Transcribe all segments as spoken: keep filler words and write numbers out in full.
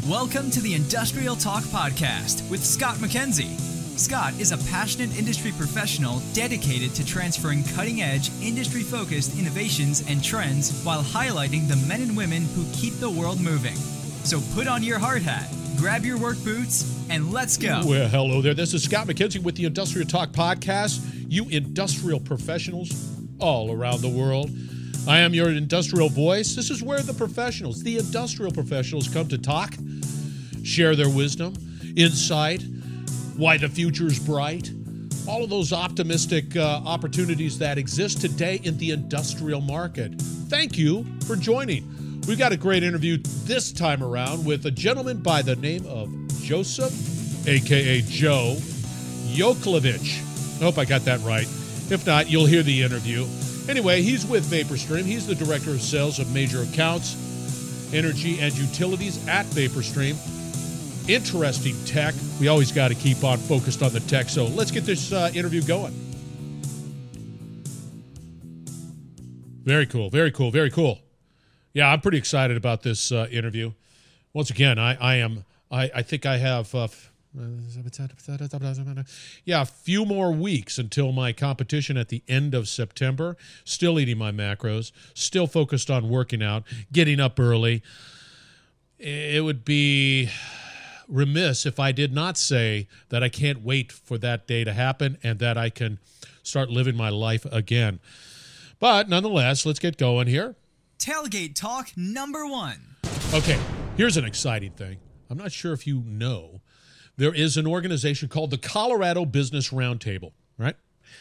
Welcome to the Industrial Talk Podcast with Scott McKenzie. Scott is a passionate industry professional dedicated to transferring cutting-edge, industry-focused innovations and trends while highlighting the men and women who keep the world moving. So put on your hard hat, grab your work boots, and let's go. Well, hello there. This is Scott McKenzie with the Industrial Talk Podcast. You industrial professionals all around the world. I am your industrial voice. This is where the professionals, the industrial professionals, come to talk, share their wisdom, insight, why the future is bright, all of those optimistic uh, opportunities that exist today in the industrial market. Thank you for joining. We've got a great interview this time around with a gentleman by the name of Joseph, a k a. Joe Yokelovich. I hope I got that right. If not, you'll hear the interview. Anyway, he's with VaporStream. He's the Director of Sales of Major Accounts, Energy and Utilities at VaporStream. Interesting tech. We always got to keep on focused on the tech. So let's get this uh, interview going. Very cool. Very cool. Very cool. Yeah, I'm pretty excited about this uh, interview. Once again, I, I am. I, I think I have. Uh, yeah, a few more weeks until my competition at the end of September. Still eating my macros. Still focused on working out. Getting up early. It would be remiss if I did not say that I can't wait for that day to happen and that I can start living my life again. But nonetheless, let's get going here. Tailgate Talk number one. Okay, here's an exciting thing. I'm not sure if you know, there is an organization called the Colorado Business Roundtable, right?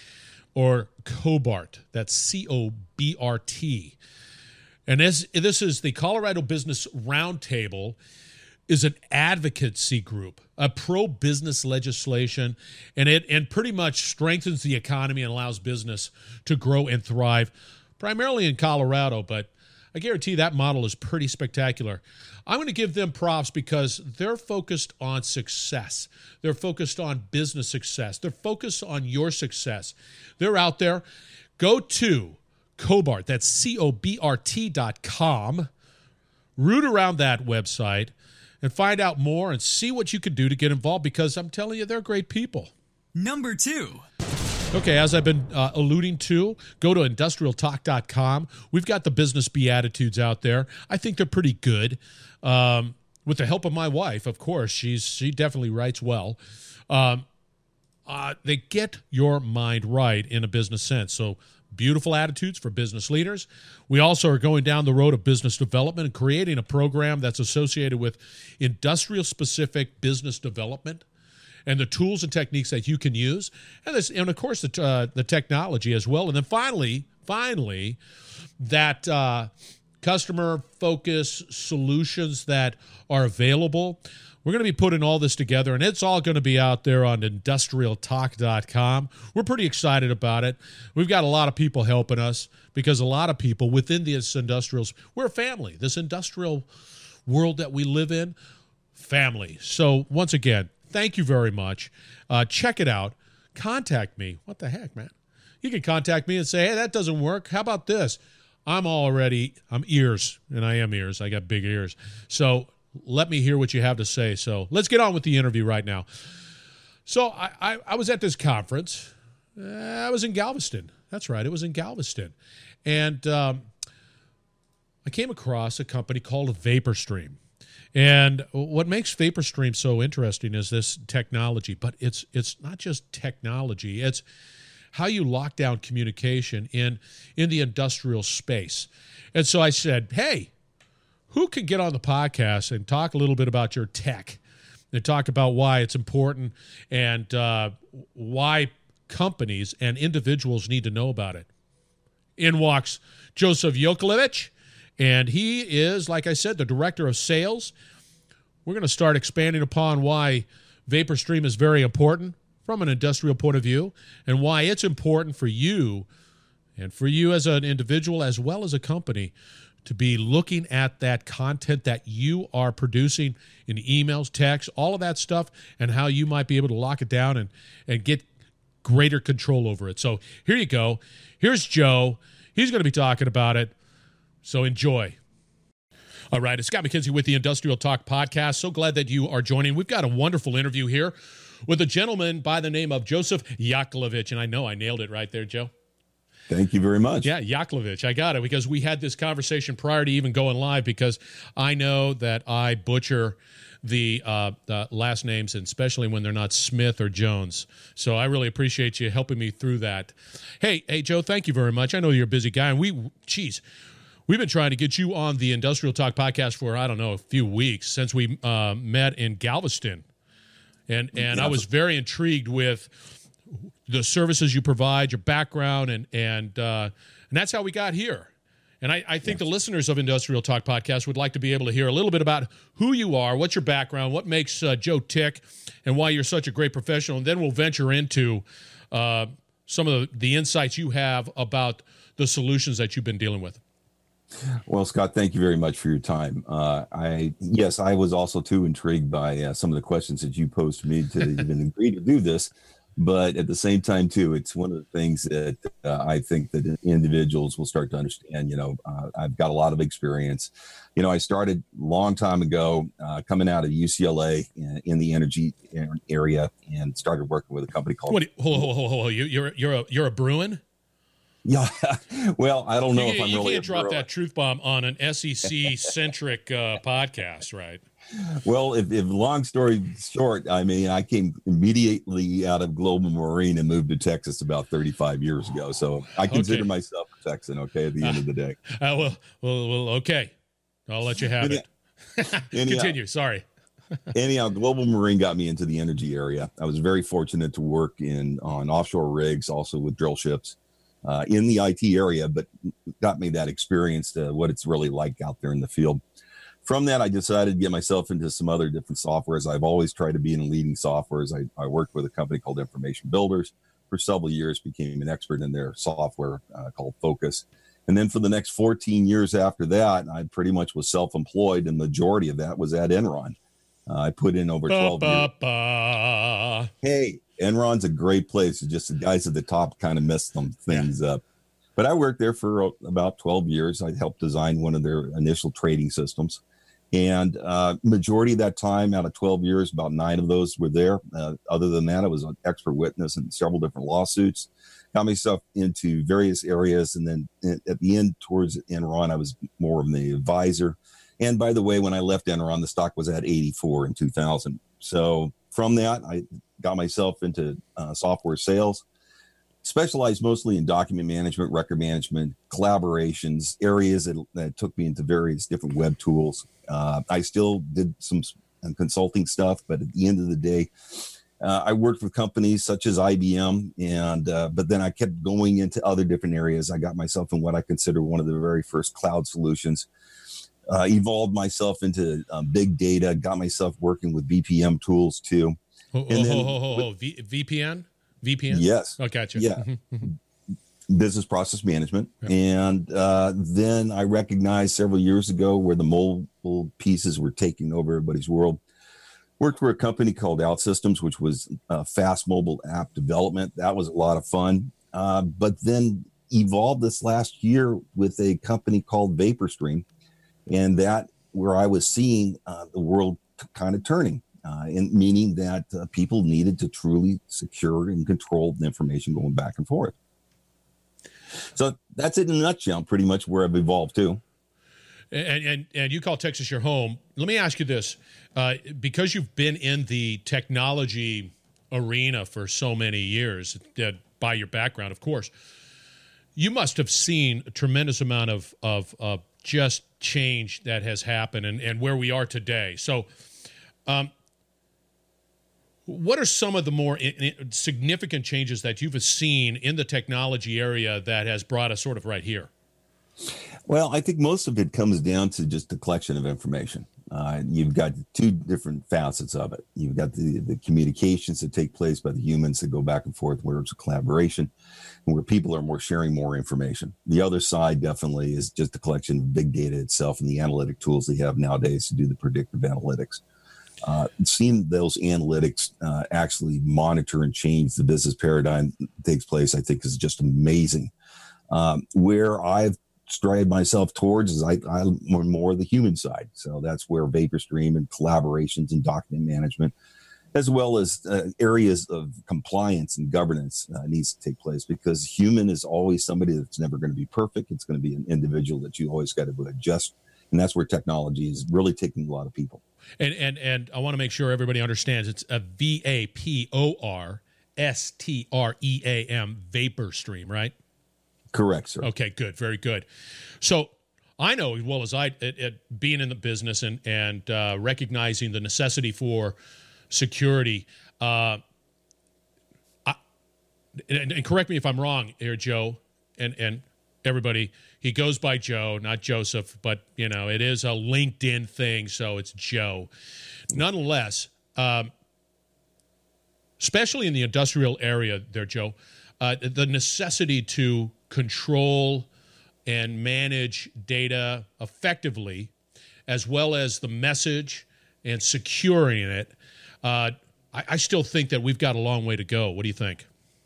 Or COBART. That's C O B R T. And as this is the Colorado Business Roundtable, is an advocacy group, a pro-business legislation, and it and pretty much strengthens the economy and allows business to grow and thrive, primarily in Colorado, but I guarantee that model is pretty spectacular. I'm going to give them props because they're focused on success. They're focused on business success. They're focused on your success. They're out there. Go to COBART, that's C O B R T dot com. Root around that website and find out more and see what you can do to get involved because I'm telling you, they're great people. Number two. Okay, as I've been uh, alluding to, go to industrial talk dot com. We've got the business Beatitudes out there. I think they're pretty good. Um, with the help of my wife, of course, she's she definitely writes well. Um, uh, they get your mind right in a business sense. So beautiful attitudes for business leaders. We also are going down the road of business development and creating a program that's associated with industrial-specific business development and the tools and techniques that you can use, and this, and of course the uh, the technology as well. And then finally, finally, that uh, customer focus solutions that are available. We're going to be putting all this together, and it's all going to be out there on industrial talk dot com. We're pretty excited about it. We've got a lot of people helping us because a lot of people within this industrials, we're a family. This industrial world that we live in, family. So once again, thank you very much. Uh, check it out. Contact me. What the heck, man? You can contact me and say, hey, that doesn't work. How about this? I'm already, I'm ears, and I am ears. I got big ears. So let me hear what you have to say. So let's get on with the interview right now. So I, I, I was at this conference. Uh, I was in Galveston. That's right. It was in Galveston. And um, I came across a company called VaporStream. And what makes VaporStream so interesting is this technology, but it's it's not just technology. It's how you lock down communication in, in the industrial space. And so I said, hey, who can get on the podcast and talk a little bit about your tech and talk about why it's important and uh, why companies and individuals need to know about it? In walks Joseph Yokelovich. And he is, like I said, the Director of Sales. We're going to start expanding upon why VaporStream is very important from an industrial point of view and why it's important for you and for you as an individual as well as a company to be looking at that content that you are producing in emails, texts, all of that stuff, and how you might be able to lock it down and, and get greater control over it. So here you go. Here's Joe. He's going to be talking about it. So enjoy. All right, it's Scott McKenzie with the Industrial Talk Podcast. So glad that you are joining. We've got a wonderful interview here with a gentleman by the name of Joseph Yakovlevich, and I know I nailed it right there, Joe. Thank you very much. Yeah, Yakovlevich, I got it, because we had this conversation prior to even going live, because I know that I butcher the uh, uh, last names, and especially when they're not Smith or Jones. So I really appreciate you helping me through that. Hey, hey, Joe, thank you very much. I know you're a busy guy, and we, geez, we've been trying to get you on the Industrial Talk Podcast for, I don't know, a few weeks since we uh, met in Galveston. And and yeah. I was very intrigued with the services you provide, your background, and and uh, and that's how we got here. And I, I think yes. the listeners of Industrial Talk Podcast would like to be able to hear a little bit about who you are, what's your background, what makes uh, Joe tick, and why you're such a great professional. And then we'll venture into uh, some of the, the insights you have about the solutions that you've been dealing with. Well, Scott, thank you very much for your time. Uh, I yes, I was also too intrigued by uh, some of the questions that you posed to me to even agree to do this. But at the same time, too, it's one of the things that uh, I think that individuals will start to understand. You know, uh, I've got a lot of experience. You know, I started a long time ago uh, coming out of U C L A in, in the energy area and started working with a company called. What, hold, hold, hold, hold. You, you're you're a you're a Bruin. Yeah, well, I don't know you, if I'm you really. You can't drop that truth bomb on an S E C-centric uh, podcast, right? Well, if, if long story short, I mean, I came immediately out of Global Marine and moved to Texas about thirty-five years ago. So I consider okay. myself a Texan, okay, at the uh, end of the day. Uh, well, well, well, okay. I'll let you have anyhow, it. Anyhow, Continue, sorry. Anyhow, Global Marine got me into the energy area. I was very fortunate to work in on offshore rigs, also with drill ships. Uh, in the I T area, but got me that experience to what it's really like out there in the field. From that, I decided to get myself into some other different softwares. I've always tried to be in leading softwares. I, I worked with a company called Information Builders for several years, became an expert in their software uh, called Focus. And then for the next fourteen years after that, I pretty much was self-employed, and the majority of that was at Enron. Uh, I put in over twelve ba, years. Ba, ba. Hey, Enron's a great place. It's just the guys at the top kind of messed some things yeah. up. But I worked there for about twelve years. I helped design one of their initial trading systems. And uh, majority of that time, out of twelve years, about nine of those were there. Uh, other than that, I was an expert witness in several different lawsuits. Got myself into various areas. And then at the end, towards Enron, I was more of the advisor. And by the way, when I left Enron, the stock was at eighty-four in two thousand. So from that, I got myself into uh, software sales, specialized mostly in document management, record management, collaborations, areas that, that took me into various different web tools. Uh, I still did some consulting stuff, but at the end of the day, uh, I worked with companies such as I B M, and uh, but then I kept going into other different areas. I got myself in what I consider one of the very first cloud solutions. Uh, evolved myself into um, big data, got myself working with V P N tools too. Oh, and oh, then, oh, oh, oh. V- VPN? V P N? Yes. Oh, gotcha. Yeah. Business process management. Yep. And uh, then I recognized several years ago where the mobile pieces were taking over everybody's world. Worked for a company called OutSystems, which was uh, fast mobile app development. That was a lot of fun. Uh, but then evolved this last year with a company called VaporStream. And that where I was seeing uh, the world t- kind of turning. Uh, and meaning that uh, people needed to truly secure and control the information going back and forth. So that's it in a nutshell, pretty much where I've evolved to. And and, and you call Texas your home. Let me ask you this. Uh, because you've been in the technology arena for so many years, uh, by your background, of course, you must have seen a tremendous amount of, of, of just change that has happened and, and where we are today. So um, what are some of the more in, in significant changes that you've seen in the technology area that has brought us sort of right here? Well, I think most of it comes down to just the collection of information. Uh, you've got two different facets of it. You've got the, the communications that take place by the humans that go back and forth, where it's a collaboration, and where people are more sharing more information. The other side definitely is just the collection of big data itself and the analytic tools they have nowadays to do the predictive analytics. Uh, seeing those analytics uh, actually monitor and change the business paradigm that takes place, I think, is just amazing. Um, where I've strive myself towards is I, I'm more, more the human side. So that's where VaporStream and collaborations and document management, as well as uh, areas of compliance and governance uh, needs to take place, because human is always somebody that's never going to be perfect. It's going to be an individual that you always got to adjust. And that's where technology is really taking a lot of people. And and and I want to make sure everybody understands it's a V A P O R S T R E A M, VaporStream, right? Correct, sir. Okay, good. Very good. So I know as well as I, at, at being in the business and, and uh, recognizing the necessity for security, uh, I, and, and correct me if I'm wrong here, Joe, and, and everybody, he goes by Joe, not Joseph, but, you know, it is a LinkedIn thing, so it's Joe. Nonetheless, um, especially in the industrial area there, Joe, uh, the necessity to control and manage data effectively, as well as the message and securing it, uh, I, I still think that we've got a long way to go. What do you think?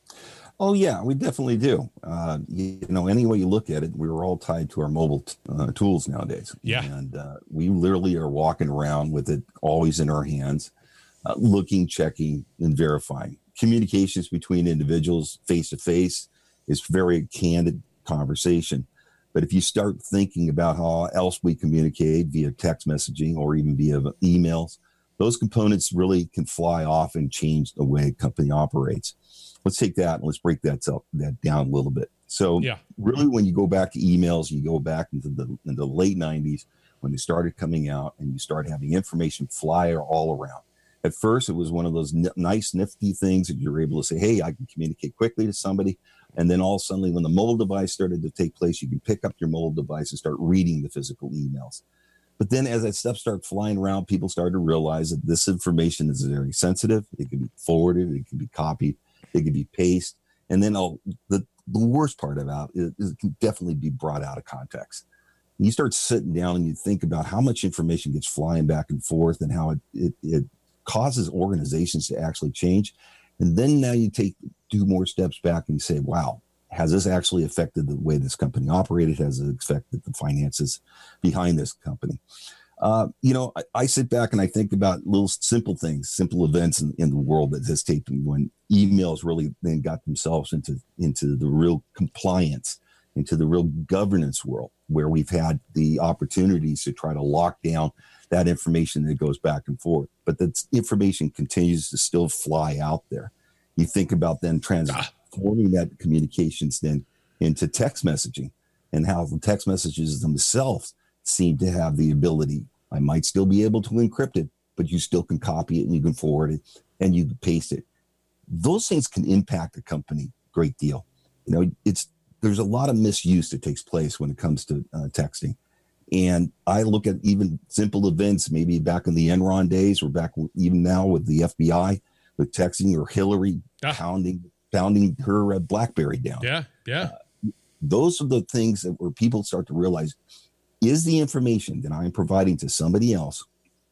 Oh, yeah, we definitely do. Uh, you, you know, any way you look at it, we're all tied to our mobile t- uh, tools nowadays. Yeah. And uh, we literally are walking around with it always in our hands, uh, looking, checking, and verifying. Communications between individuals face-to-face is very candid conversation. But if you start thinking about how else we communicate via text messaging or even via emails, those components really can fly off and change the way a company operates. Let's take that and let's break that, up, that down a little bit. So yeah. really, when you go back to emails, you go back into the, into the late nineties when they started coming out and you start having information fly all around. At first, it was one of those n- nice, nifty things that you're able to say, hey, I can communicate quickly to somebody. And then all of a sudden, when the mobile device started to take place, you can pick up your mobile device and start reading the physical emails. But then as that stuff started flying around, people started to realize that this information is very sensitive. It can be forwarded. It can be copied. It can be pasted. And then all, the, the worst part about it is it can definitely be brought out of context. You start sitting down and you think about how much information gets flying back and forth and how it, it, it causes organizations to actually change. And then now you take two more steps back and you say, wow, has this actually affected the way this company operated? Has it affected the finances behind this company? Uh, you know, I, I sit back and I think about little simple things, simple events in, in the world that has taken when emails really then got themselves into, into the real compliance, into the real governance world, where we've had the opportunities to try to lock down that information that goes back and forth. But that information continues to still fly out there. You think about then transforming that communications then into text messaging and how the text messages themselves seem to have the ability. I might still be able to encrypt it, but you still can copy it and you can forward it and you can paste it. Those things can impact a company a great deal. You know, it's there's a lot of misuse that takes place when it comes to uh, texting. And I look at even simple events, maybe back in the Enron days or back even now with the F B I, with texting or Hillary ah. pounding pounding her uh, BlackBerry down. Yeah, yeah. Uh, those are the things that where people start to realize, is the information that I'm providing to somebody else,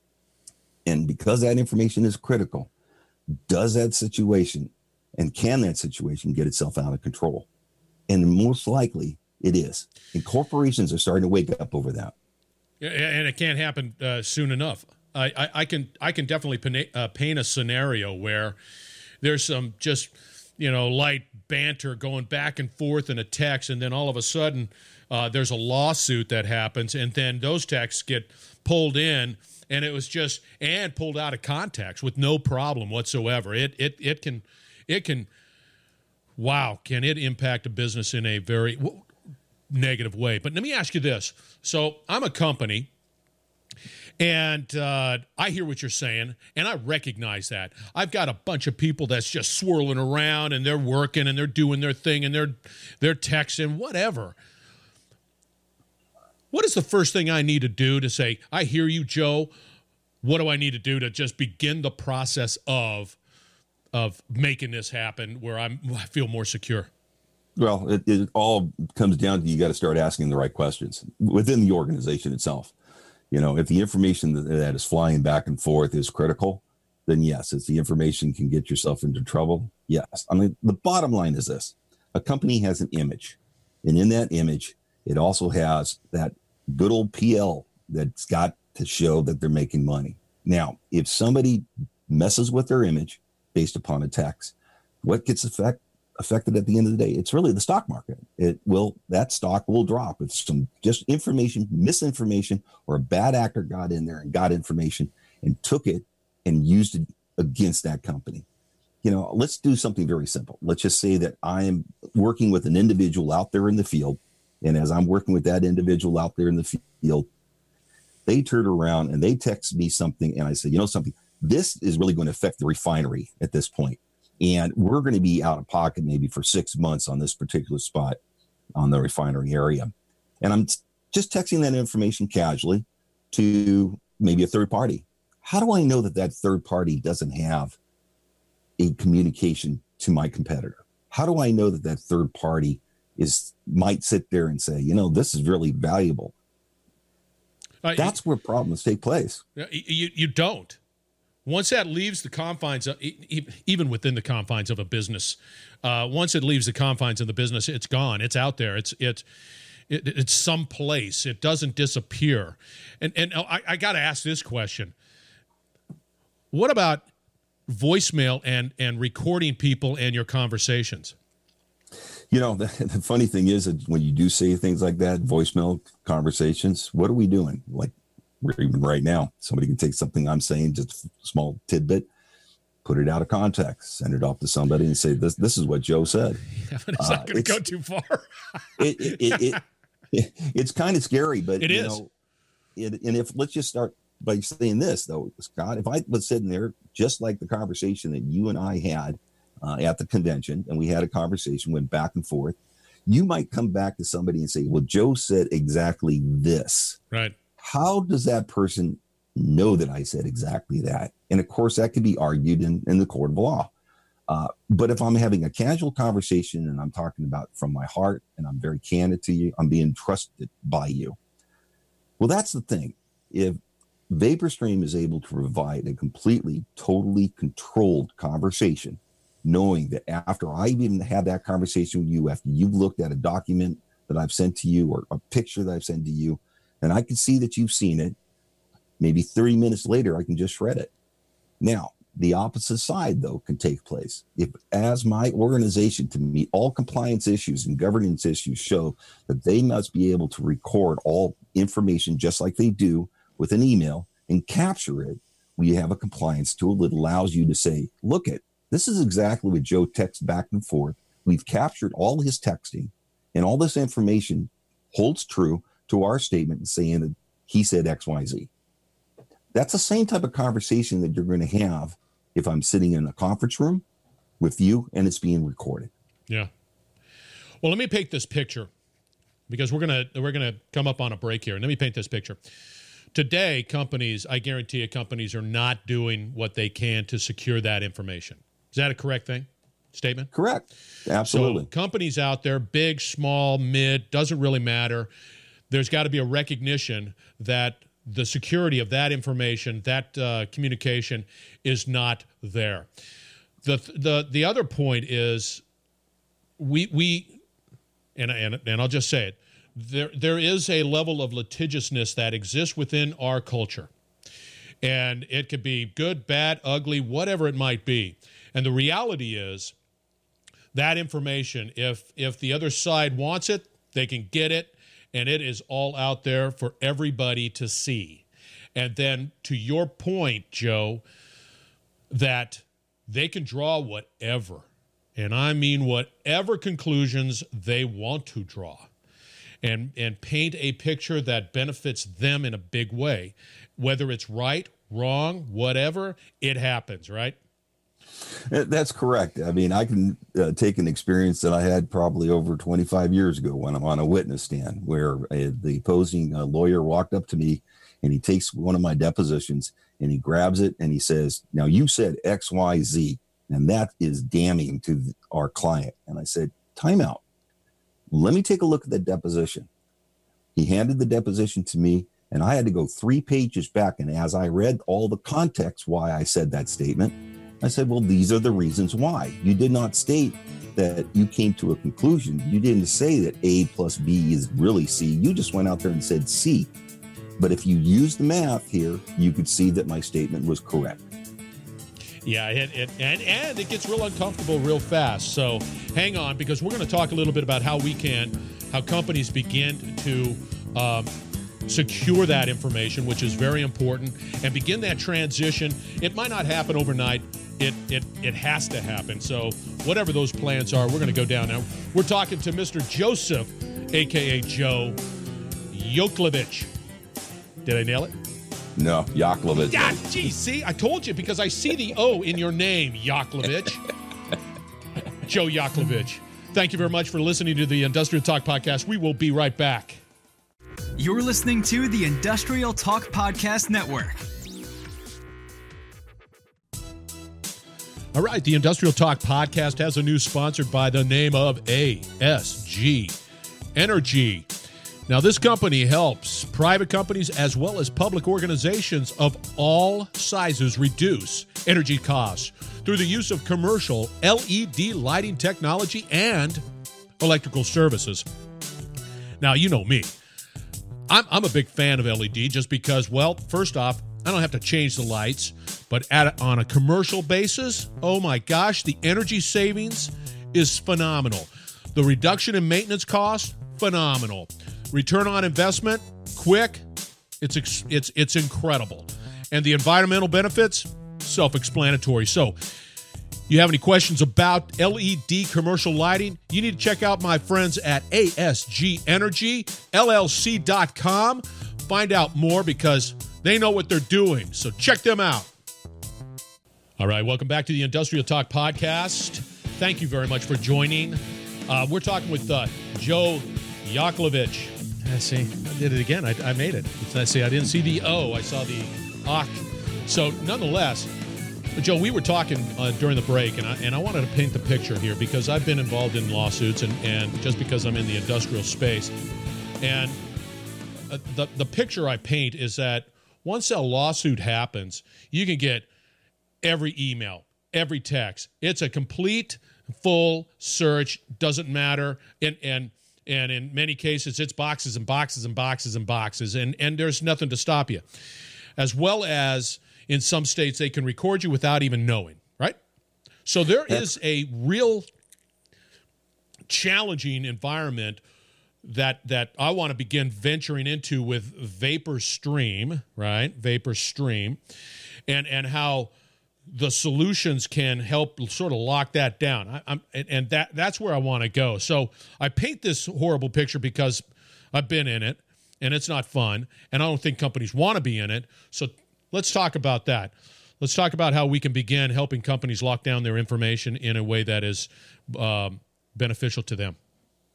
and because that information is critical, does that situation and can that situation get itself out of control? And most likely it is. And corporations are starting to wake up over that. Yeah, and it can't happen uh, soon enough. I, I, I can I can definitely paint, uh, paint a scenario where there's some just, you know, light banter going back and forth in a text, and then all of a sudden uh, there's a lawsuit that happens, and then those texts get pulled in, and it was just and pulled out of context with no problem whatsoever. It it it can it can wow, can it impact a business in a very w- negative way? But let me ask you this: so I'm a company. And uh, I hear what you're saying, and I recognize that. I've got a bunch of people that's just swirling around, and they're working, and they're doing their thing, and they're they're texting, whatever. What is the first thing I need to do to say, I hear you, Joe. What do I need to do to just begin the process of of making this happen where I'm, I feel more secure? Well, it, it all comes down to you got to start asking the right questions within the organization itself. You know, if the information that, that is flying back and forth is critical, then yes. If the information can get yourself into trouble, yes. I mean, the bottom line is this. A company has an image. And in that image, It also has that good old P L that's got to show that they're making money. Now, if somebody messes with their image based upon a text, what gets affect, affected at the end of the day? It's really the stock market. It will, that stock will drop if some just information, misinformation, or a bad actor got in there and got information and took it and used it against that company. You know, let's do something very simple. Let's just say that I am working with an individual out there in the field. And as I'm working with that individual out there in the field, they turn around and they text me something. And I say, you know something, this is really going to affect the refinery at this point. And we're going to be out of pocket maybe for six months on this particular spot on the refinery area. And I'm just texting that information casually to maybe a third party. How do I know that that third party doesn't have a communication to my competitor? How do I know that that third party is might sit there and say, you know, this is really valuable? Uh, That's where problems take place. You, you don't. Once that leaves the confines, of, even within the confines of a business, uh, once it leaves the confines of the business, it's gone. It's out there. It's it's it, it's someplace. It doesn't disappear. And and I, I got to ask this question: what about voicemail and and recording people and your conversations? You know, the, the funny thing is that when you do say things like that, voicemail conversations, what are we doing? Like, we're even right now, somebody can take something I'm saying, just a small tidbit, put it out of context, send it off to somebody and say, this this is what Joe said. Yeah, but it's uh, not going to go too far. it, it, it, it, it, it's kind of scary, but it you is. Know, it, and if let's just start by saying this, though, Scott, if I was sitting there, just like the conversation that you and I had uh, at the convention, and we had a conversation, went back and forth, you might come back to somebody and say, well, Joe said exactly this. Right. How does that person know that I said exactly that? And of course, that could be argued in, in the court of law. Uh, but if I'm having a casual conversation and I'm talking about from my heart and I'm very candid to you, I'm being trusted by you. Well, that's the thing. If VaporStream is able to provide a completely, totally controlled conversation, knowing that after I even had that conversation with you, after you've looked at a document that I've sent to you or a picture that I've sent to you, and I can see that you've seen it, maybe thirty minutes later, I can just shred it. Now, the opposite side, though, can take place. If, as my organization, to meet all compliance issues and governance issues, show that they must be able to record all information just like they do with an email and capture it, we have a compliance tool that allows you to say, look at, this is exactly what Joe texts back and forth. We've captured all his texting, and all this information holds true to our statement saying that he said X, Y, Z. That's the same type of conversation that you're going to have if I'm sitting in a conference room with you and it's being recorded. Yeah. Well, let me paint this picture because we're going to we're going to come up on a break here. Let me paint this picture. Today, companies, I guarantee you, companies are not doing what they can to secure that information. Is that a correct thing? Statement? Correct. Absolutely. So companies out there, big, small, mid, doesn't really matter. There's got to be a recognition that the security of that information, that uh, communication is not there. The the the other point is we we and and and I'll just say it. There there is a level of litigiousness that exists within our culture. And it could be good, bad, ugly, whatever it might be. And the reality is that information, if if the other side wants it, they can get it. And it is all out there for everybody to see. And then to your point, Joe, that they can draw whatever, and I mean whatever conclusions they want to draw, and, and paint a picture that benefits them in a big way. Whether it's right, wrong, whatever, it happens, right? That's correct. I mean, I can uh, take an experience that I had probably over twenty-five years ago when I'm on a witness stand where uh, the opposing uh, lawyer walked up to me and he takes one of my depositions and he grabs it and he says, now you said X, Y, Z, and that is damning to our client. And I said, time out. Let me take a look at that deposition. He handed the deposition to me and I had to go three pages back. And as I read all the context why I said that statement, I said, well, these are the reasons why. You did not state that you came to a conclusion. You didn't say that A plus B is really C. You just went out there and said C. But if you use the math here, you could see that my statement was correct. Yeah, it, it, and, and it gets real uncomfortable real fast. So hang on, because we're going to talk a little bit about how we can, how companies begin to um, secure that information, which is very important, and begin that transition. It might not happen overnight. It it it has to happen. So whatever those plans are, we're going to go down now. We're talking to Mister Joseph, a k a. Joe Yakovlevich. Did I nail it? No, Yakovlevich. Yeah, gee, see, I told you because I see the O in your name, Yakovlevich. Joe Yakovlevich. Thank you very much for listening to the Industrial Talk Podcast. We will be right back. You're listening to the Industrial Talk Podcast Network. All right, the Industrial Talk Podcast has a new sponsor by the name of A S G Energy. Now, this company helps private companies as well as public organizations of all sizes reduce energy costs through the use of commercial L E D lighting technology and electrical services. Now, you know me. I'm, I'm a big fan of L E D just because, well, first off, I don't have to change the lights, but at, on a commercial basis, oh my gosh, the energy savings is phenomenal. The reduction in maintenance costs, phenomenal. Return on investment, quick, it's it's it's incredible. And the environmental benefits, self-explanatory. So, you have any questions about L E D commercial lighting? You need to check out my friends at A S G Energy, L L C dot com. Find out more because they know what they're doing. So check them out. All right, welcome back to the Industrial Talk Podcast. Thank you very much for joining. Uh, we're talking with uh, Joe Yakovlevich. I see, I did it again. I, I made it. I see, I didn't see the O. I saw the Ak. So nonetheless, Joe, we were talking uh, during the break, and I, and I wanted to paint the picture here because I've been involved in lawsuits, and, and just because I'm in the industrial space. And uh, the, the picture I paint is that once a lawsuit happens, you can get every email, every text. It's a complete, full search, doesn't matter. And and and in many cases, it's boxes and boxes and boxes and boxes, and, and there's nothing to stop you. As well as in some states, they can record you without even knowing, right? So there is a real challenging environment that that I want to begin venturing into with VaporStream, right? VaporStream, and and how the solutions can help sort of lock that down. I, I'm and that that's where I want to go. So I paint this horrible picture because I've been in it, and it's not fun, and I don't think companies want to be in it. So let's talk about that. Let's talk about how we can begin helping companies lock down their information in a way that is um, beneficial to them.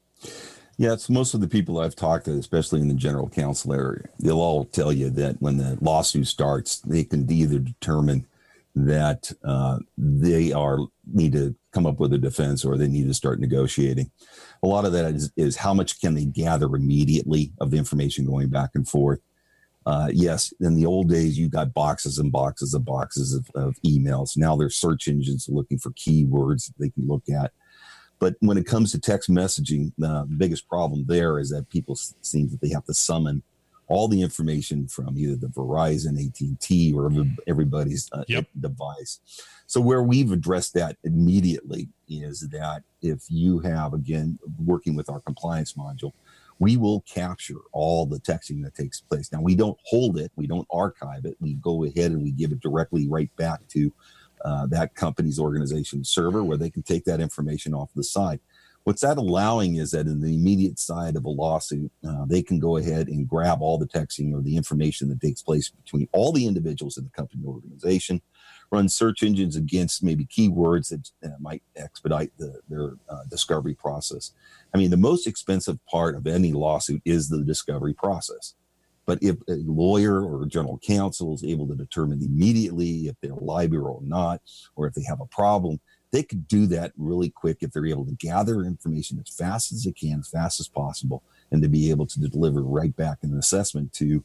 Yeah, it's most of the people I've talked to, especially in the general counsel area. They'll all tell you that when the lawsuit starts, they can either determine that uh, they are need to come up with a defense or they need to start negotiating. A lot of that is, is how much can they gather immediately of the information going back and forth. Uh, yes, in the old days, you got boxes and boxes and boxes of, of emails. Now there's search engines looking for keywords that they can look at. But when it comes to text messaging, uh, the biggest problem there is that people seem that they have to summon all the information from either the Verizon, A T and T, or everybody's uh, yep. device. So where we've addressed that immediately is that if you have, again, working with our compliance module, we will capture all the texting that takes place. Now, we don't hold it. We don't archive it. We go ahead and we give it directly right back to Uh, that company's organization server where they can take that information off the side. What's that allowing is that in the immediate side of a lawsuit, uh, they can go ahead and grab all the texting or the information that takes place between all the individuals in the company organization, run search engines against maybe keywords that uh, might expedite the, their uh, discovery process. I mean, the most expensive part of any lawsuit is the discovery process. But if a lawyer or a general counsel is able to determine immediately if they're liable or not, or if they have a problem, they could do that really quick if they're able to gather information as fast as they can, as fast as possible, and to be able to deliver right back an assessment to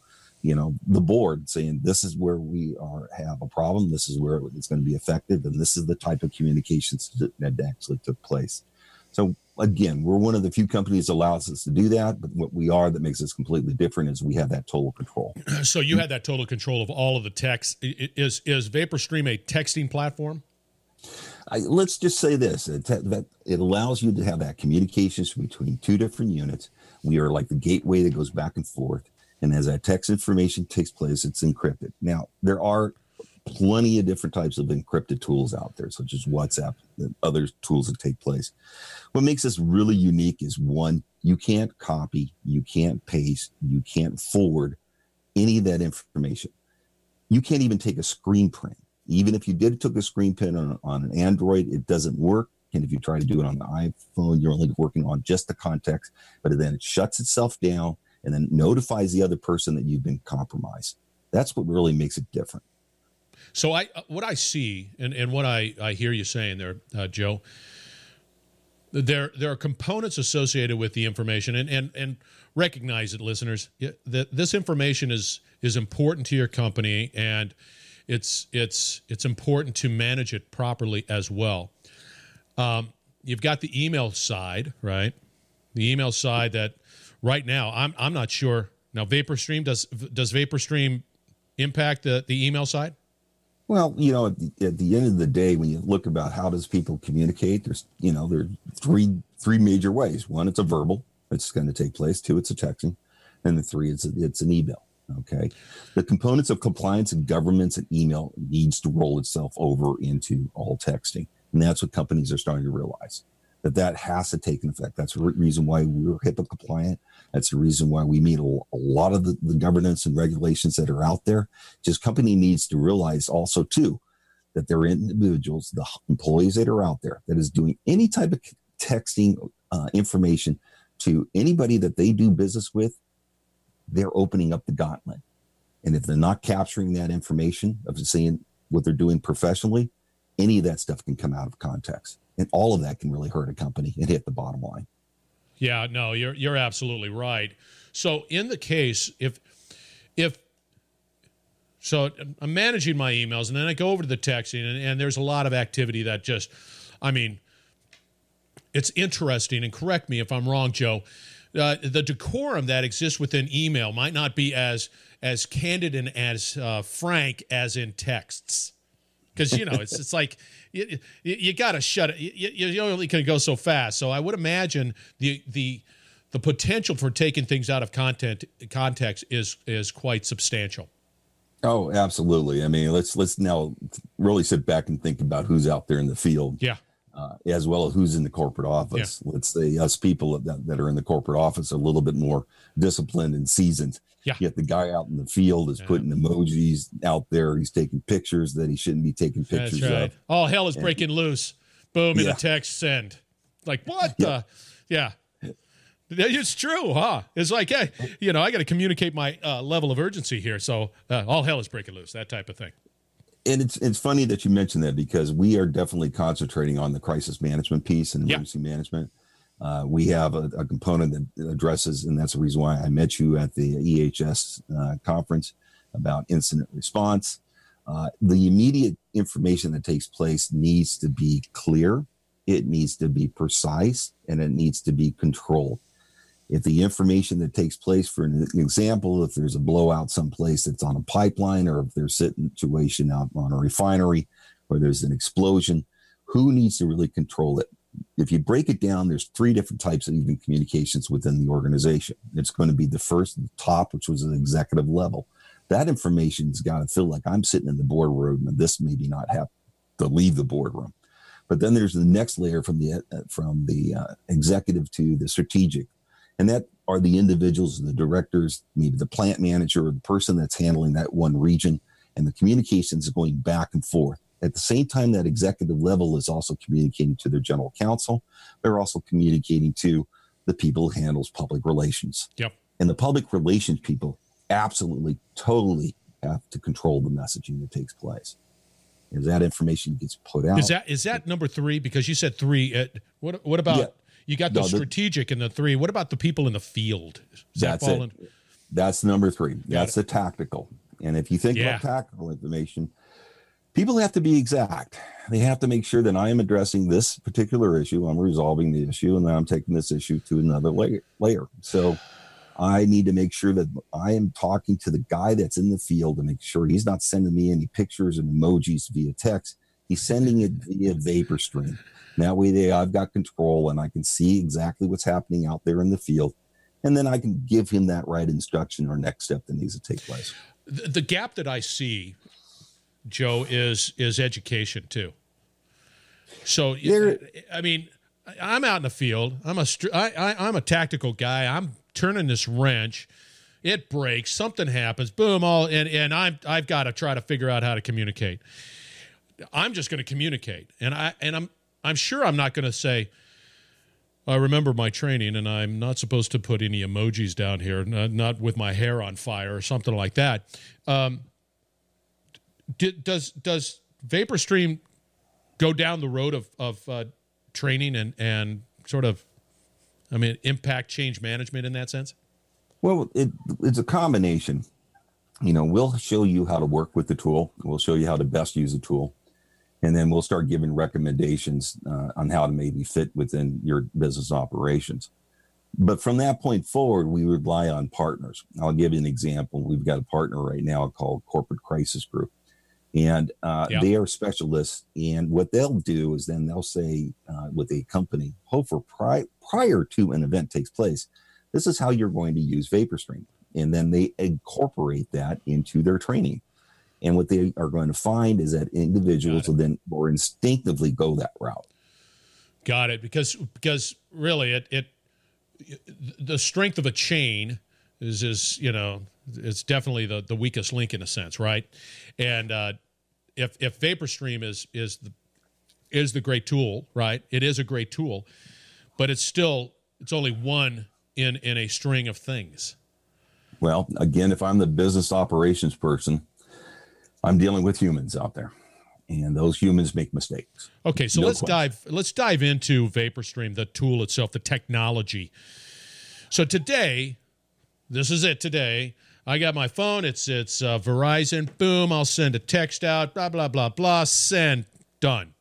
you know, the board saying, this is where we are have a problem. This is where it's going to be effective. And this is the type of communications that, that actually took place. So again, we're one of the few companies that allows us to do that. But what we are that makes us completely different is we have that total control. So you had that total control of all of the text. Is, is VaporStream a texting platform? I, let's just say this, it, that it allows you to have that communications between two different units. We are like the gateway that goes back and forth. And as that text information takes place, it's encrypted. Now, there are plenty of different types of encrypted tools out there, such as WhatsApp and other tools that take place. What makes this really unique is, one, you can't copy, you can't paste, you can't forward any of that information. You can't even take a screen print. Even if you did took a screen print on, on an Android, it doesn't work. And if you try to do it on the iPhone, you're only working on just the context, but then it shuts itself down and then notifies the other person that you've been compromised. That's what really makes it different. So I, what I see, and, and what I, I hear you saying there, uh, Joe, there there are components associated with the information, and and, and recognize it, listeners, that this information is is important to your company, and it's it's it's important to manage it properly as well. Um, you've got the email side, right? The email side that right now I'm I'm not sure. Now VaporStream does does VaporStream impact the, the email side? Well, you know, at the, at the end of the day, when you look about how does people communicate, there's, you know, there are three three major ways. One, it's a verbal, it's going to take place. Two, it's a texting. And the three, it's, it's an email. Okay. The components of compliance and governance and email needs to roll itself over into all texting. And that's what companies are starting to realize, that that has to take an effect. That's the reason why we're HIPAA compliant. That's the reason why we meet a, a lot of the, the governance and regulations that are out there. Just company needs to realize also too, that there are individuals, the employees that are out there that is doing any type of texting uh, information to anybody that they do business with, they're opening up the gauntlet. And if they're not capturing that information of saying what they're doing professionally, any of that stuff can come out of context. And all of that can really hurt a company and hit the bottom line. Yeah, no, you're you're absolutely right. So in the case, if if so, I'm managing my emails, and then I go over to the texting, and, and there's a lot of activity that just, I mean, it's interesting. And correct me if I'm wrong, Joe. Uh, the decorum that exists within email might not be as as candid and as uh, frank as in texts. Because, you know, it's it's like you, you, you got to shut it. You, you only can go so fast. So I would imagine the the the potential for taking things out of content context is is quite substantial. Oh, absolutely. I mean, let's let's now really sit back and think about who's out there in the field. Yeah. Uh, as well as who's in the corporate office. Yeah. Let's say us people that, that are in the corporate office are a little bit more disciplined and seasoned. Yeah. Yet the guy out in the field is yeah. putting emojis out there. He's taking pictures that he shouldn't be taking pictures That's right. of. All hell is and, breaking loose. Boom, in yeah. a text send. Like, what yeah. the? Yeah. It's true, huh? It's like, hey, you know, I got to communicate my uh, level of urgency here. So uh, all hell is breaking loose, that type of thing. And it's it's funny that you mentioned that, because we are definitely concentrating on the crisis management piece and emergency yeah. management. Uh, we have a, a component that addresses, and that's the reason why I met you at the E H S uh, conference about incident response. Uh, the immediate information that takes place needs to be clear, it needs to be precise, and it needs to be controlled. If the information that takes place, for an example, if there's a blowout someplace that's on a pipeline, or if there's a situation out on a refinery where there's an explosion, who needs to really control it? If you break it down, there's three different types of even communications within the organization. It's going to be the first, the top, which was an executive level. That information's got to feel like I'm sitting in the boardroom, and this maybe not have to leave the boardroom. But then there's the next layer from the uh, from the uh, executive to the strategic. And that are the individuals, the directors, maybe the plant manager, or the person that's handling that one region, and the communications is going back and forth. At the same time, that executive level is also communicating to their general counsel. They're also communicating to the people who handles public relations. Yep. And the public relations people absolutely, totally have to control the messaging that takes place. As that information gets put out. Is that is that number three? Because you said three. Uh, what what about... Yeah. You got the no, strategic the, and the three. What about the people in the field? Does that's that it. That's number three. That's the tactical. And if you think Yeah. about tactical information, people have to be exact. They have to make sure that I am addressing this particular issue, I'm resolving the issue, and then I'm taking this issue to another layer. layer. So I need to make sure that I am talking to the guy that's in the field to make sure he's not sending me any pictures and emojis via text. He's sending it via VaporStream. That way they, I've got control and I can see exactly what's happening out there in the field. And then I can give him that right instruction or next step that needs to take place. The, the gap that I see, Joe, is is education too. So, There- I mean, I'm out in the field. I'm a str- I, I, I'm a tactical guy. I'm turning this wrench. It breaks. Something happens. Boom! All and and I'm I've got to try to figure out how to communicate. I'm just going to communicate, and I and I'm I'm sure I'm not going to say, I remember my training, and I'm not supposed to put any emojis down here, not, not with my hair on fire or something like that. Um, did, does does VaporStream go down the road of of uh, training and and sort of, I mean, impact change management in that sense? Well, it, it's a combination. You know, we'll show you how to work with the tool. We'll show you how to best use the tool. And then we'll start giving recommendations uh, on how to maybe fit within your business operations. But from that point forward, we rely on partners. I'll give you an example. We've got a partner right now called Corporate Crisis Group. And uh, Yeah. they are specialists. And what they'll do is then they'll say uh, with a company, hopefully pri- prior to an event takes place, this is how you're going to use VaporStream. And then they incorporate that into their training. And what they are going to find is that individuals will then more instinctively go that route. Got it. Because because really, it it the strength of a chain is is you know it's definitely the, the weakest link in a sense, right? And uh, if if VaporStream is is the is the great tool, right? It is a great tool, but it's still it's only one in in a string of things. Well, again, if I'm the business operations person, I'm dealing with humans out there, and those humans make mistakes. Okay, so No let's question. dive let's dive into VaporStream, the tool itself, the technology. So today, this is it today. I got my phone. It's it's uh, Verizon. Boom, I'll send a text out, blah, blah, blah, blah, send, done.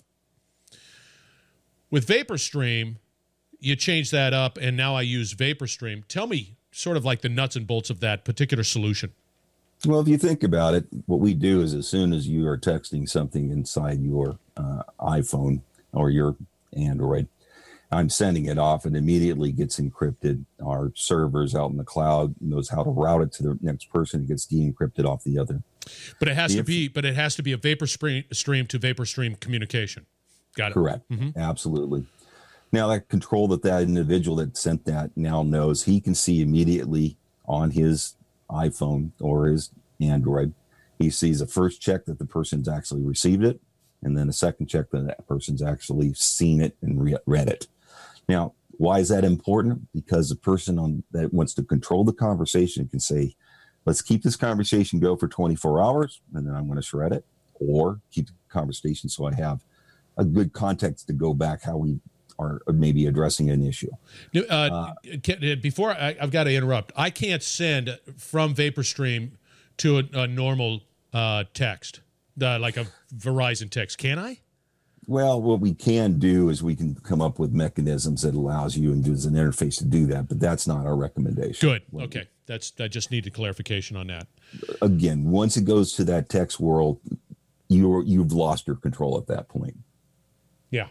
With VaporStream, you change that up, and now I use VaporStream. Tell me sort of like the nuts and bolts of that particular solution. Well, if you think about it, what we do is as soon as you are texting something inside your uh, iPhone or your Android, I'm sending it off and immediately gets encrypted. Our servers out in the cloud knows how to route it to the next person. It gets de-encrypted off the other. But it has The to inf- be but it has to be a VaporStream stream to VaporStream communication. Got it. Correct. Absolutely. Now that control that that individual that sent that now knows, he can see immediately on his iPhone or his Android. He sees a first check that the person's actually received it, and then a second check that that person's actually seen it and re- read it. Now, why is that important? Because the person on that wants to control the conversation can say, let's keep this conversation go for twenty-four hours, and then I'm going to shred it, or keep the conversation so I have a good context to go back how we are maybe addressing an issue. Uh, uh, can, before I, I've got to interrupt, I can't send from VaporStream to a, a normal uh, text, uh, like a Verizon text, can I? Well, what we can do is we can come up with mechanisms that allows you and there's an interface to do that, but that's not our recommendation. Good. Okay. That's I just needed clarification on that. Again, once it goes to that text world, you're, you've lost your control at that point. Yeah.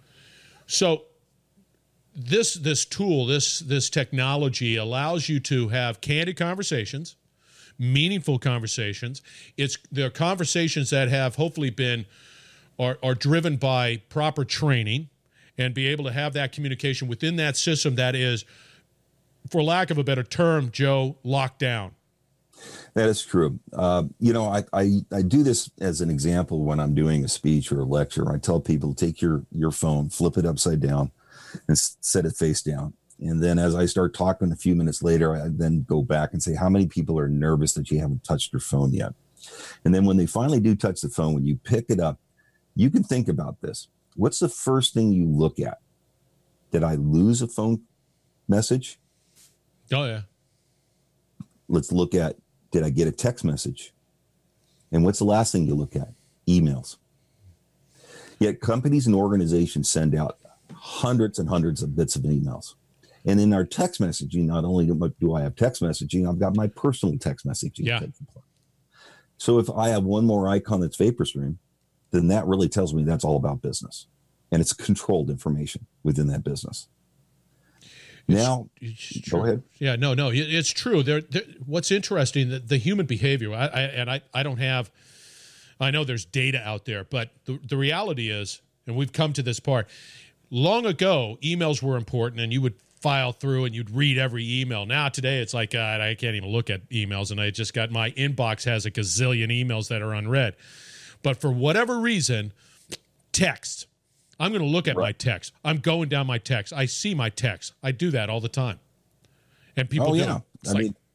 So this this tool, this this technology allows you to have candid conversations, meaningful conversations. It's there are conversations that have hopefully been are are driven by proper training and be able to have that communication within that system that is, for lack of a better term, Joe, locked down. That is true. Uh, you know, I, I, I do this as an example when I'm doing a speech or a lecture. I tell people to take your, your phone, flip it upside down, and s- set it face down. And then as I start talking a few minutes later, I then go back and say, how many people are nervous that you haven't touched your phone yet? And then when they finally do touch the phone, when you pick it up, you can think about this. What's the first thing you look at? Did I lose a phone message? Oh, yeah. let's look at, did I get a text message? And what's the last thing you look at? Emails. Yet companies and organizations send out hundreds and hundreds of bits of emails. And in our text messaging, not only do I have text messaging, I've got my personal text messaging. Yeah. So if I have one more icon that's VaporStream, then that really tells me that's all about business. And it's controlled information within that business. It's, now, it's go ahead. Yeah, no, no, it's true. There, there what's interesting, the, the human behavior, I, I, and I, I don't have, I know there's data out there, but the, the reality is, and we've come to this part, long ago, emails were important and you would file through and you'd read every email. Now today it's like, God, I can't even look at emails, and I just got, my inbox has a gazillion emails that are unread. But for whatever reason, text. I'm going to look at right. my text. I'm going down my text. I see my text. I do that all the time. And people oh, do. Yeah. It's I like, mean,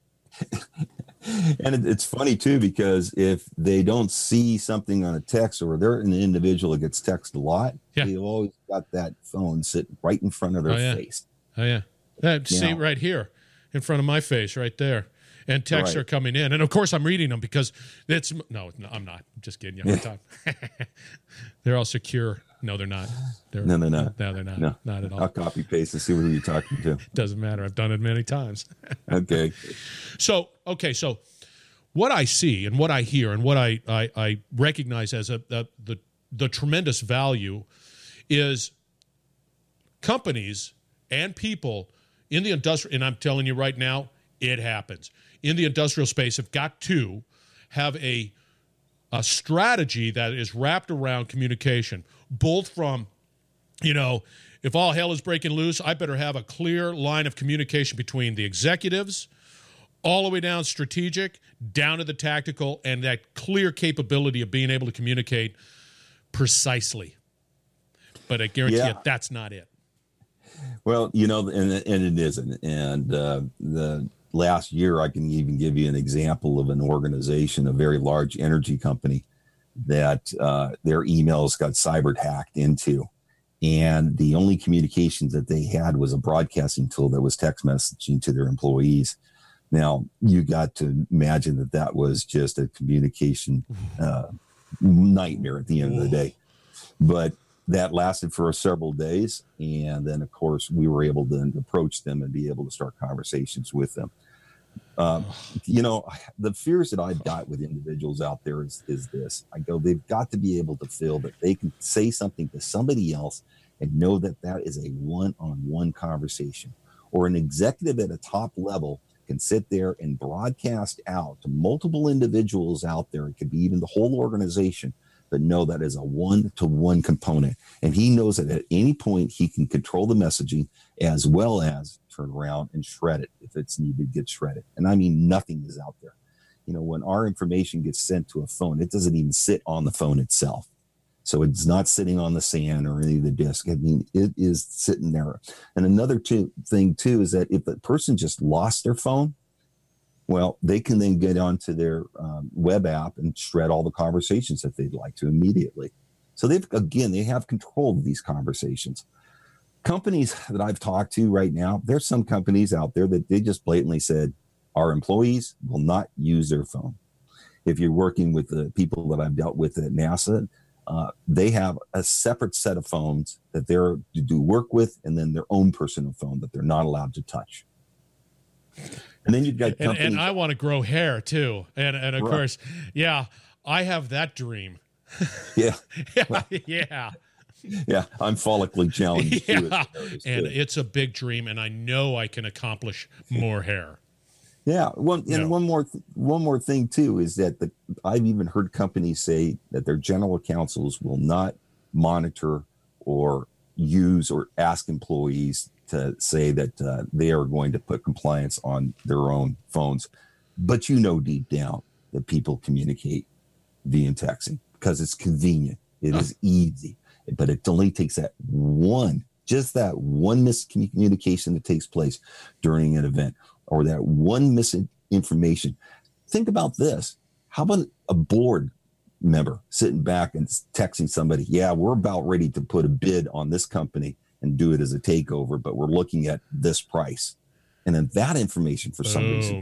and it, it's funny too, because if they don't see something on a text, or they're an individual that gets texted a lot, yeah. they've always got that phone sitting right in front of their oh, yeah. face. Oh, yeah. yeah see, know. right here in front of my face, right there. And texts right. are coming in. And, of course, I'm reading them because it's – no, no, I'm not. I'm just kidding you. Yeah. They're all secure. No, they're not. They're, no, they're not. No, they're not. No. Not at all. I'll copy paste and see who you're talking to. Doesn't matter. I've done it many times. Okay. So, okay, so what I see and what I hear and what I, I, I recognize as a, a the the tremendous value is companies and people in the industrial – and I'm telling you right now, it happens. In the industrial space have got to have a a strategy that is wrapped around communication, both from, you know, if all hell is breaking loose, I better have a clear line of communication between the executives, all the way down strategic, down to the tactical, and that clear capability of being able to communicate precisely. But I guarantee yeah. you that's not it. Well, you know, and, and it isn't. And uh, the last year, I can even give you an example of an organization, a very large energy company, that uh, their emails got cyber hacked into. And the only communications that they had was a broadcasting tool that was text messaging to their employees. Now, you got to imagine that that was just a communication uh, nightmare at the end of the day. But that lasted for several days. And then, of course, we were able to approach them and be able to start conversations with them. Um, you know, the fears that I've got with individuals out there is, is this. I go, they've got to be able to feel that they can say something to somebody else and know that that is a one-on-one conversation. Or an executive at a top level can sit there and broadcast out to multiple individuals out there. It could be even the whole organization, but know that is a one-to-one component. And he knows that at any point he can control the messaging as well as turn around and shred it if it's needed to get shredded. And I mean, nothing is out there. You know, when our information gets sent to a phone, it doesn't even sit on the phone itself. So it's not sitting on the SAN or any of the disk. I mean, it is sitting there. And another two, thing, too, is that if the person just lost their phone, well, they can then get onto their um, web app and shred all the conversations that they'd like to immediately. So they've, again, they have control of these conversations. Companies that I've talked to right now, there's some companies out there that they just blatantly said, our employees will not use their phone. If you're working with the people that I've dealt with at NASA, uh, they have a separate set of phones that they're to do work with, and then their own personal phone that they're not allowed to touch. And then you've got and, and I want to grow hair too, and and of right. course, yeah, I have that dream. Yeah, yeah, well, yeah, yeah. I'm follically challenged yeah. too, and too. It's a big dream, and I know I can accomplish more hair. Yeah, one and no. one more th- one more thing too is that the I've even heard companies say that their general counsels will not monitor or use or ask employees to say that uh, they are going to put compliance on their own phones. But you know deep down that people communicate via texting because it's convenient. It is easy. But it only takes that one, just that one miscommunication that takes place during an event or that one misinformation. Think about this. How about a board member sitting back and texting somebody, yeah, we're about ready to put a bid on this company and do it as a takeover, but we're looking at this price. And then that information for some Boom. reason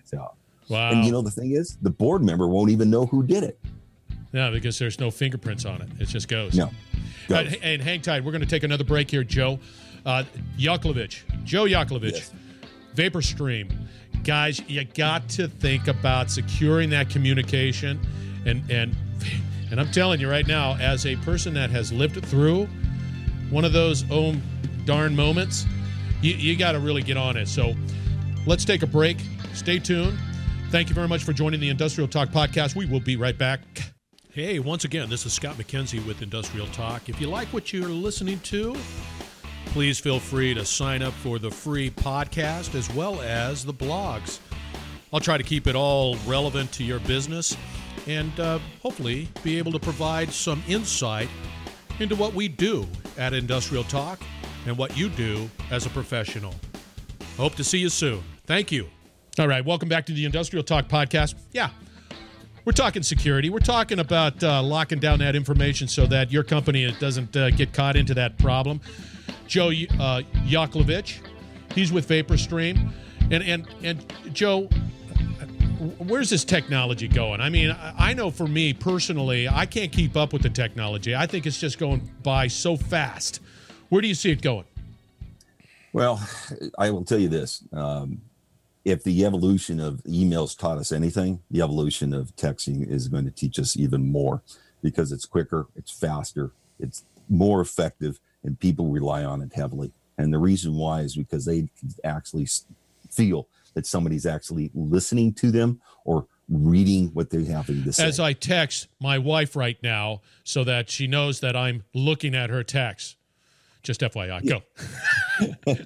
So, wow. And you know, the thing is, the board member won't even know who did it. Yeah, because there's no fingerprints on it. It just goes. No. Goes. Uh, and hang tight. We're going to take another break here, Joe. Uh, Yakovlevich, Joe Yakovlevich, Yes. VaporStream. Guys, you got to think about securing that communication. And, and, and I'm telling you right now, as a person that has lived through one of those oh darn moments, you, you got to really get on it. So let's take a break. Stay tuned. Thank you very much for joining the Industrial Talk podcast. We will be right back. Hey, once again, this is Scott McKenzie with Industrial Talk. If you like what you're listening to, please feel free to sign up for the free podcast as well as the blogs. I'll try to keep it all relevant to your business and uh, hopefully be able to provide some insight into what we do at Industrial Talk and what you do as a professional. Hope to see you soon. Thank you. All right, welcome back to the Industrial Talk podcast. Yeah, we're talking security. We're talking about uh, locking down that information so that your company doesn't uh, get caught into that problem. Joe uh, Yakovlevich, he's with VaporStream. And, and, and Joe, where's this technology going? I mean, I know for me personally, I can't keep up with the technology. I think it's just going by so fast. Where do you see it going? Well, I will tell you this. Um, if the evolution of emails taught us anything, the evolution of texting is going to teach us even more because it's quicker, it's faster, it's more effective, and people rely on it heavily. And the reason why is because they actually feel that somebody's actually listening to them or reading what they're having to say. As I text my wife right now so that she knows that I'm looking at her text. Just F Y I, yeah. Go.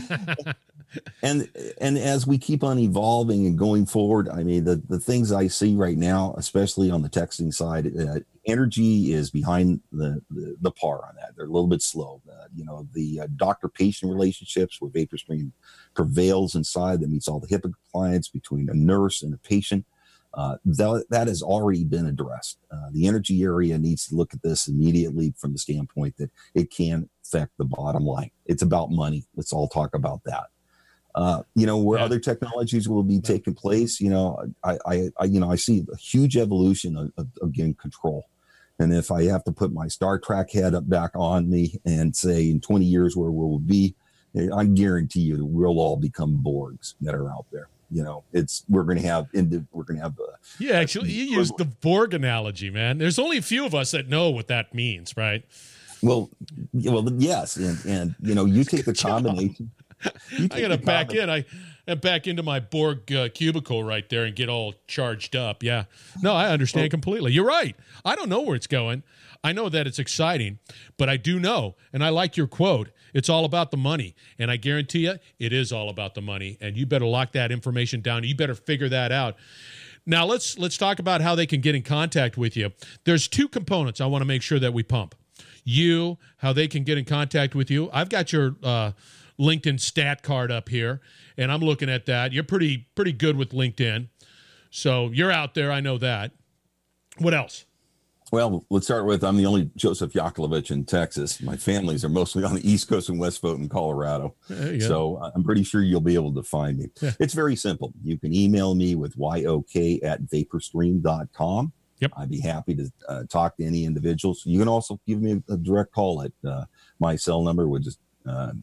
and and as we keep on evolving and going forward, I mean, the, the things I see right now, especially on the texting side, uh, energy is behind the, the, the par on that. They're a little bit slow. Uh, you know, the uh, doctor-patient relationships where VaporStream prevails inside that meets all the HIPAA compliance between a nurse and a patient. Uh, that, that has already been addressed. Uh, the energy area needs to look at this immediately from the standpoint that it can affect the bottom line. It's about money. Let's all talk about that. Uh, you know, where yeah. other technologies will be taking place, you know, I, I, I you know, I see a huge evolution of, of, of getting control. And if I have to put my Star Trek head up back on me and say in twenty years where we'll be, I guarantee you that we'll all become Borgs that are out there. You know, it's we're going to have we're going to have. A, yeah, actually, you used the Borg analogy, man. There's only a few of us that know what that means, right? Well, well, yes, and and you know, you take the combination. I got to back in. I am back into my Borg uh, cubicle right there and get all charged up. Yeah, no, I understand well, completely. You're right. I don't know where it's going. I know that it's exciting, but I do know, and I like your quote, it's all about the money. And I guarantee you, it is all about the money. And you better lock that information down. You better figure that out. Now, let's let's talk about how they can get in contact with you. There's two components I want to make sure that we pump. You, how they can get in contact with you. I've got your uh, LinkedIn stat card up here, and I'm looking at that. You're pretty pretty good with LinkedIn. So you're out there. I know that. What else? Well, let's start with I'm the only Joseph Yakovlevich in Texas. My families are mostly on the East Coast and West Foot in Colorado. So I'm pretty sure you'll be able to find me. Yeah. It's very simple. You can email me with yok at vaporstream dot com. Yep. I'd be happy to uh, talk to any individuals. You can also give me a, a direct call at uh, my cell number, which is uh,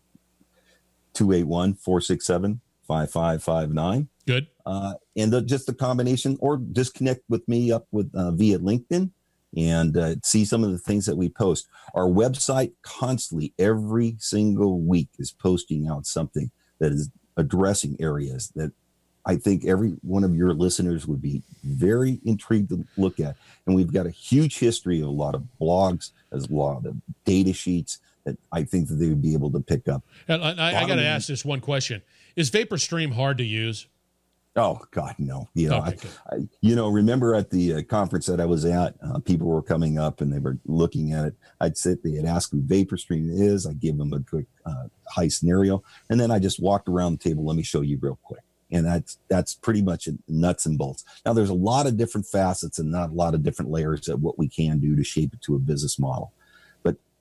two eight one, four six seven, five five five nine. Good. Uh, and the, just the combination, or just connect with me up with uh, via LinkedIn. And uh, see some of the things that we post. Our website constantly, every single week, is posting out something that is addressing areas that I think every one of your listeners would be very intrigued to look at. And we've got a huge history of a lot of blogs, as a lot of data sheets that I think that they would be able to pick up. And I, I got to ask this one question. Is VaporStream hard to use? Oh God, no! You know, okay, I, I, you know. Remember at the uh, conference that I was at, uh, people were coming up and they were looking at it. I'd sit, they had asked who VaporStream is. I give them a quick uh, high scenario, and then I just walked around the table. Let me show you real quick, and that's that's pretty much nuts and bolts. Now, there's a lot of different facets and not a lot of different layers of what we can do to shape it to a business model. But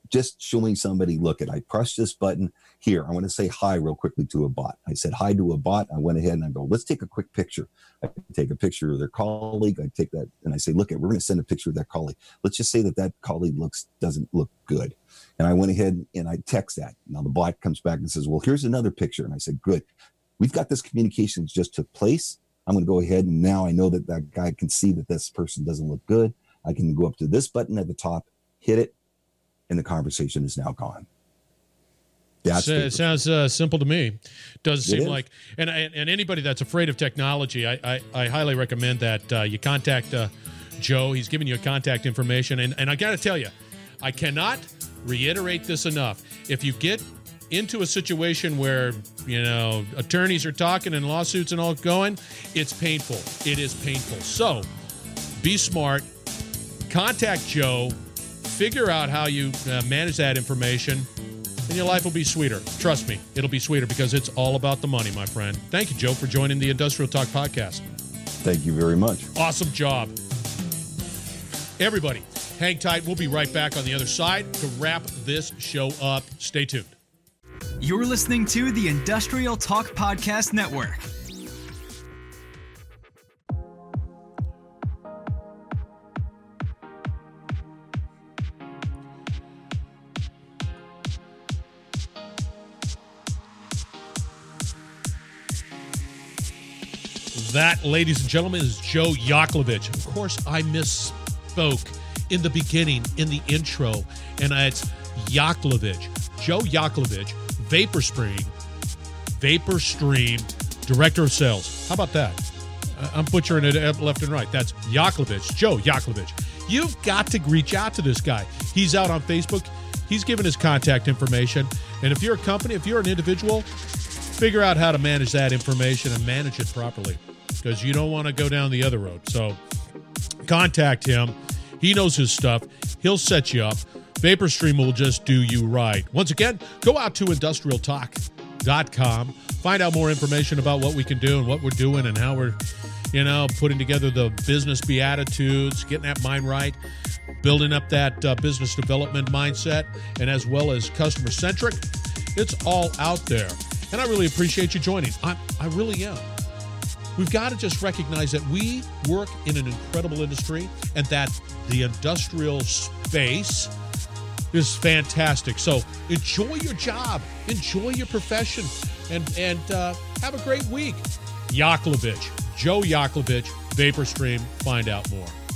just showing somebody, look at, I press this button here. I want to say hi real quickly to a bot. I said hi to a bot. I went ahead and I go, let's take a quick picture. I take a picture of their colleague. I take that and I say, look at, we're going to send a picture of that colleague. Let's just say that that colleague looks, doesn't look good. And I went ahead and I text that. Now the bot comes back and says, well, here's another picture. And I said, good. We've got this communication just took place. I'm going to go ahead and now I know that that guy can see that this person doesn't look good. I can go up to this button at the top, hit it, and the conversation is now gone. That's it sounds uh, simple to me. Doesn't seem is. like, and and anybody that's afraid of technology, I I, I highly recommend that uh, you contact uh, Joe. He's giving you contact information, and and I got to tell you, I cannot reiterate this enough. If you get into a situation where, you know, attorneys are talking and lawsuits and all going, it's painful. It is painful. So be smart. Contact Joe. Figure out how you uh, manage that information, and your life will be sweeter. Trust me, it'll be sweeter because it's all about the money, my friend. Thank you, Joe, for joining the Industrial Talk podcast. Thank you very much. Awesome job. Everybody, hang tight. We'll be right back on the other side to wrap this show up. Stay tuned. You're listening to the Industrial Talk Podcast Network. That, ladies and gentlemen, is Joe Yaklovich. Of course, I misspoke in the beginning, in the intro, and it's Yaklovich. Joe Yaklovich, VaporStream, VaporStream, Director of Sales. How about that? I'm butchering it left and right. That's Yaklovich, Joe Yaklovich. You've got to reach out to this guy. He's out on Facebook. He's given his contact information. And if you're a company, if you're an individual, figure out how to manage that information and manage it properly, because you don't want to go down the other road. So contact him. He knows his stuff. He'll set you up. VaporStream will just do you right. Once again, go out to industrial talk dot com. Find out more information about what we can do and what we're doing and how we're, you know, putting together the business beatitudes, getting that mind right, building up that uh, business development mindset, and as well as customer-centric. It's all out there. And I really appreciate you joining. I, I really am. We've got to just recognize that we work in an incredible industry and that the industrial space is fantastic. So enjoy your job, enjoy your profession, and, and uh, have a great week. Yaklovich, Joe Yaklovich, VaporStream. Find out more.